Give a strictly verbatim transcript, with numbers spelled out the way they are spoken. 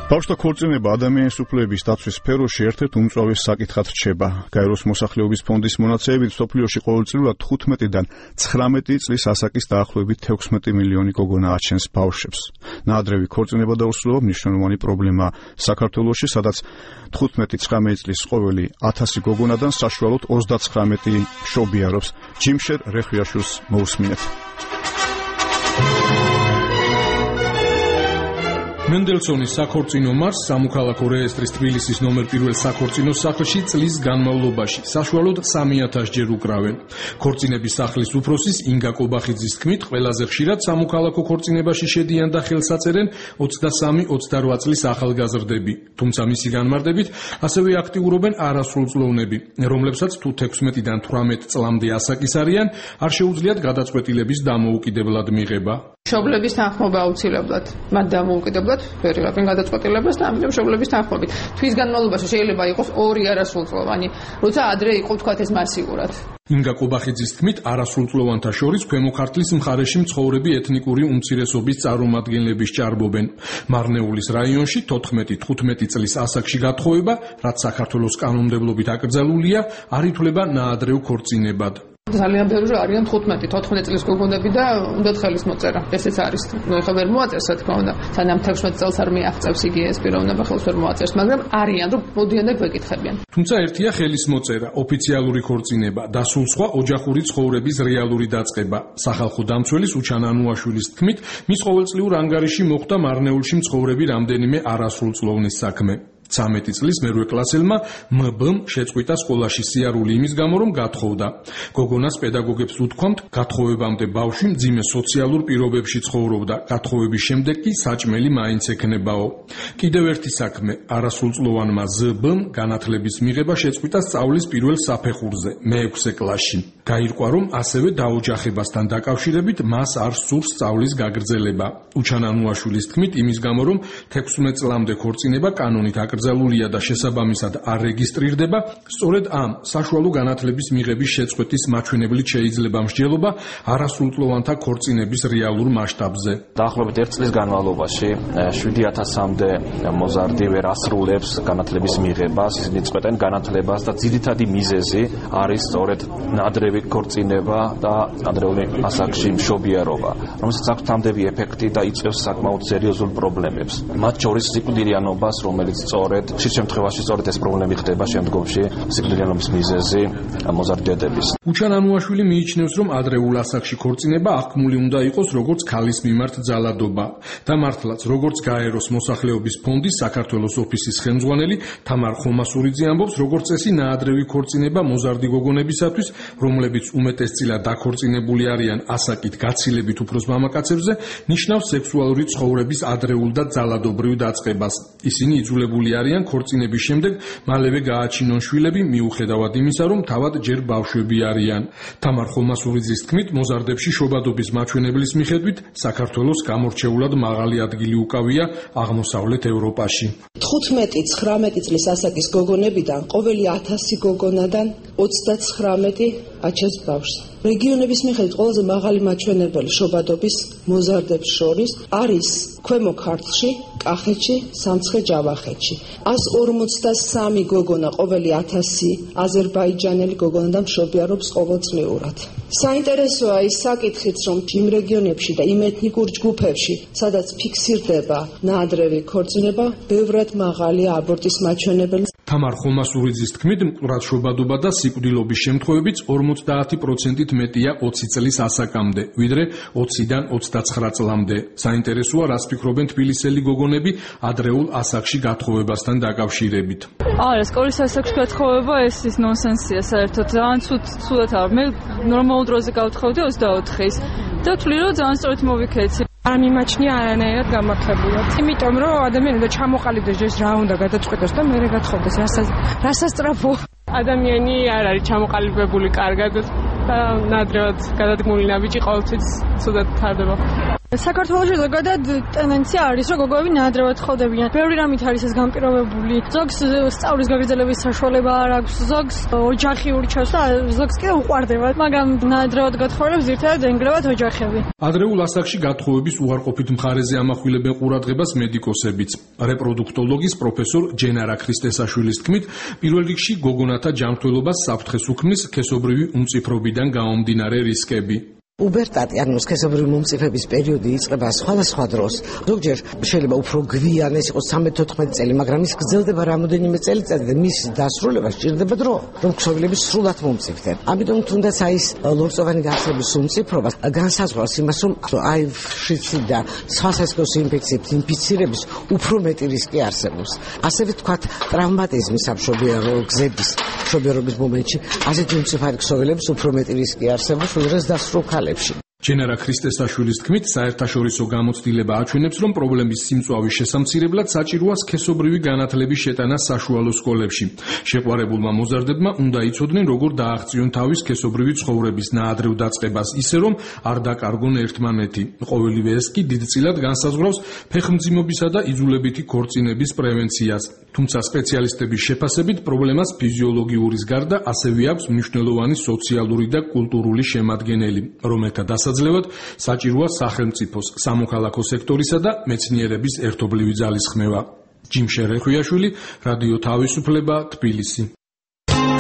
ბავშვთა ქორწინება ადამიანის უფლებების დაცვის სფეროში ერთ-ერთ უმწვავეს საკითხად რჩება. გაეროს მოსახლეობის ფონდის მონაცემებით მსოფლიოში ყოველწლიურად თხუთმეტიდან ცხრამეტი წლის ასაკის დაახლოებით ექვსმეტი მილიონი გოგონა აჩენს ბავშვებს. ნაადრევი ქორწინება და უსულობა მნიშვნელოვანი პრობლემაა საქართველოში, სადაც თხუთმეტი ცხრამეტი წლის ყოველი ათასი გოგონადან საშუალოდ ოცდაცხრამეტი მშობიარობს. ჯიმშერ რეხვიაშვილს მოусმინეთ. მენდელსონის საქორწინო მარს სამოქალაქო რეესტრის თბილისის ნომერ პირველ საქორწინო სახლში წლის განმავლობაში საშუალოდ სამი ათას ჯერ უკრავენ. ქორწინების სახლის უფროსის ინგა კობახიძის თქმით, ყველაზე ხშირად სამოქალაქო ქორწინებაში შედიან და ხელს აწერენ ოცდასამი ოცდარვა წლის ახალგაზრდები. თუმცა მისი განმარტებით ასევე აქტიურობენ არასრულწლოვნები, რომლებსაც თუ ექვსმეტიდან თვრამეტ წლამდე ასაკის არიან, არ შეუძლიათ გადაწყვეტილების დამოუკიდებლად მიღება. მშობლების თანხმობა აუცილებლად, მათ დამოუკიდებლად ვერ იღებენ გადაწყვეტილებას და ამიტომ მშობლების თანხმობით. თვის განმავლობაში შეიძლება იყოს ორი არასრულწლოვანი, როცა ადრე იყო თქვათ ეს მასიურად. ინგა კობახიძის თქმით, არასრულწლოვანთა შორის ქვემო ქართლის მხარეში მცხოვრები ეთნიკური უმცირესობის წარმომადგენლების ჭარბობენ. მარნეულის რაიონში თოთხმეტი თხუთმეტი წლის ასაკში გათხოვება, რაც საქართველოს კანონმდებლობით აკრძალულია, არ ითვლება ნაადრევ ქორწინებად. ძალიან ბევრი არიან თხუთმეტი თოთხმეტი წლის გოგონები და უნდათ ხელის მოწერა. ესეც არის. ნუ ეხლა ვერ მოაწერს, რა თქმა უნდა. სანამ ექვსმეტი წელს არ მიაღწევს იგი ეს პიროვნება ხელს ვერ მოაწერს, მაგრამ არიან, რომ მოდიან და გვეკითხებიან. თუმცა ერთია ხელის მოწერა, ოფიციალური ქორწინება და სულ სხვა ოჯახური ცხოვრების რეალური დაწყება. სახალხო დამცველის უჩან ანუაშვილის თქმით, მის ყოველწლიურ ანგარიში მოხვდა მარნეულში მცხოვრები რამდენიმე არასრულწლოვნის საქმე. ცამეტი წლის მერვე კლასელმა მბ-მ შეწყვიტა სკოლაში სიარული იმის გამო, რომ გათხოვდა. გოგონას პედაგოგებს უთქვამთ, გათხოვებამდე ბავშვი მძიმე სოციალურ პირობებში ცხოვრობდა, გათხოვების შემდეგ კი საჭმელი მაინც ექნებაო. კიდევ ერთი საქმე, არასრულწლოვანმა ზ-ბ-მ განათლების მიღება შეწყვიტა სწავლის პირველ საფეხურზე, მეექვსე კლასში. გაირკვა, რომ ასევე დაოჯახებასთან დაკავშირებით მას არ სურს სწავლის გაგრძელება. უჩან ანუაშვილის თქმით, იმის გამო, რომ ექვსმეტ წლამდე ქორწინება კანონით აკრძალულია და შესაბამისად არ რეგისტრირდება, სწორედ ამ საშუალო განათლების მიღების შეწყვეტის მაჩვენებლით შეიძლება მსჯელობა არასრულწლოვანთა ქორწინების რეალურ მასშტაბზე. დაახლოებით ერთ წლის განმავლობაში შვიდი ათასამდე მოზარდი ვერ ასრულებს განათლების მიღებას, ისინი წყვეტენ განათლებას და ძირითადი მიზეზი არის სწორედ ნაადრევი ქორწინება და ნაადრევი ასაკში მშობიარობა, რომელსაც აქვს თამდები ეფექტი და იწვევს საკმაოდ სერიოზულ პრობლემებს. მათ შორის სიკვდილიანობას, რომელიც სწორედ ხშირ შემთხვევაში სწორედ ეს პრობლემები ხდება შემდგომში სიკვდილიანობის მიზეზი მოზარდების. უჩან ანუაშვილი მიიჩნევს, რომ ადრეულ ასაკში ქორწინება აღქმული უნდა იყოს როგორც ქალის მიმართ ძალადობა და მართლაც როგორც გაეროს მოსახლეობის ფონდის საქართველოს ოფისის ხელმძღვანელი თამარ ხომასურიძე ამბობს, როგორც წესი ნაადრევი ქორწინება მოზარდი გოგონებისათვის, რომლებიც უმეტესწილად დაქორწინებული არიან ასაკით გაცილებით უფროს მამაკაცებზე, ნიშნავს სექსუალური ცხოვრების ადრეულ და ძალადობრივ დაწყებას. ისინი იძულებული არიან ქორწინების შემდეგ მალევე გააჩინონ შვილები, მიუხედავად იმისა, რომ თავად ჯერ ბავშვები არიან. თამარ ხომასურიძის თქმით, მოზარდებში შობადობის მაჩვენებლის მიხედვით საქართველოს გამორჩეულად მაღალი ადგილი უკავია აღმოსავლეთ ევროპაში. თხუთმეტი ცხრამეტი წლის ასაკის გოგონებიდან ყოველი ათასი გოგონადან ოცდაცხრამეტი აჩენს ბავშვს. რეგიონების მიხედვით ყველაზე მაღალი მაჩვენებელი შობადობის მოზარდებს შორის არის ქვემო ქართლში, კახეთში, სამცხე-ჯავახეთში. ასს ორმოცდასამი გოგონა ყოველი ათასი აზერბაიჯანელი გოგონა მშობიარობს ყოველწლიურად. საინტერესოა ის საკითხიც, რომ იმ რეგიონებში და იმ ეთნიკურ ჯგუფებში, სადაც ფიქსირდება ნაადრევი ქორწინება, ბევრად მაღალია აბორტის მაჩვენებელი. თამარ ხომასურიძის თქმით, მკვდრად შობადობა და სიკვდილობის შემთხვევებიც ორმოცდაათი პროცენტით მეტია ოცი წლის ასაკამდე, ვიდრე ოციდან ოცდაცხრა წლამდე. საინტერესოა, რას ფიქრობენ თბილისელი გოგონები ადრეულ ასაკში გათხოვებასთან დაკავშირებით. არა, სკოლის ასაკში გათხოვება ეს ის ნონსენსია საერთოდ. ძალიან ცუდ ცუდად არის. მე ნორმალურ დროზე გავთხოვდი ოცდაოთხის და თვლი რომ ძალიან სწორად მოვიქეცი. არ მიმაჩნია არანაირად გამართებულად. იმიტომ რომ ადამიანი უნდა ჩამოყალიბდეს ეს რა უნდა გადაწყვეტოს და მერე გათხოვდეს. რასასწრაფო. ადამიანი არ არის ჩამოყალიბებული კარგად და ნადრევად გადადგმული ნაბიჯი ყოველთვის ცუდად თარდება. საქართველოში ზოგადად ტენდენცია არის, რომ გოგოები ნაადრევად ხოდებიან. ბევრი რამით არის ეს განპირობებული. ზოგს სწავლის გაგრძელების საშუალება არ აქვს, ზოგს ოჯახი ურჩევს და ზოგს კი უყვარდება. მაგრამ ნაადრევად გათხოვებს ერთად ენგრევათ ოჯახები. ადრეულ ასაკში გათხოვების უარყოფით მხარეზე ამახვილებენ ყურადღებას მედიკოსებიც. რეპროდუქტოლოგის პროფესორ ჯენარა ქრისტესაშვილის თქმით, პირველ რიგში გოგონათა ჯანმრთელობას საფრთხეს უქმნის სქესობრივი უმწიფრობიდან გამომდინარე რისკები. უბერტატი, ანუ სქესობრივი მომწიფების პერიოდი იწყება სხვადასხვა დროს. ზოგჯერ შეიძლება უფრო გვიან, ეს იყოს ცხრამეტ-თოთხმეტ წელი, მაგრამ ის გრძელდება რამოდენიმე წელიწადი და მის დასრულებას სჭირდება დრო, რომ ქსოვილები სრულად მომწიფდნენ. ამიტომ თუნდაც აი ეს ლორწოვანი განათლების უმწიფრობა განსაზღვრავს იმას, რომ აივ-შიცი და სხვა სასქესო ინფექციების ინფიცირების უფრო მეტი რისკი არსებობს. ასევე თქვათ, ტრავმატიზმის სამშობიარო გზების, მშობიარობის მომენტში ასეთი უმწიფარი ქსოვილების უფრო მეტი რისკი არსებობს, ვიდრე დასრულ ქალებში. ჯენარა ქრისტესაშვილის თქმით, საერთაშორისო გამოცდილება აჩვენებს, რომ პრობლემის სიმწვავის შესამცირებლად საჭიროა სქესობრივი განათლების შეტანა საშუალო სკოლებში. შეყვარებულმა მოზარდებმა უნდა იცოდნენ, როგორ დააღწიონ თავის სქესობრივი ცხოვრების ნაადრევ დაწყებას, ისე რომ არ დაკარგონ ერთმანეთი. ყოველივე ეს კი დიდწილად განსაზღვრავს ფეხმძიმობისა და იძულებითი ქორწინების პრევენციას. თუმცა სპეციალისტების შეფასებით პრობლემას ფიზიოლოგიურის გარდა ასევე აქვს მნიშვნელოვანი სოციალური და კულტურული შემადგენელი, რომელთა დასაძლევად საჭიროა სახელმწიფოს, სამოქალაქო სექტორისა და მეცნიერების ერთობლივი ძალისხმევა. ჯიმ შერეხვიაშვილი, რადიო თავისუფლება, თბილისი.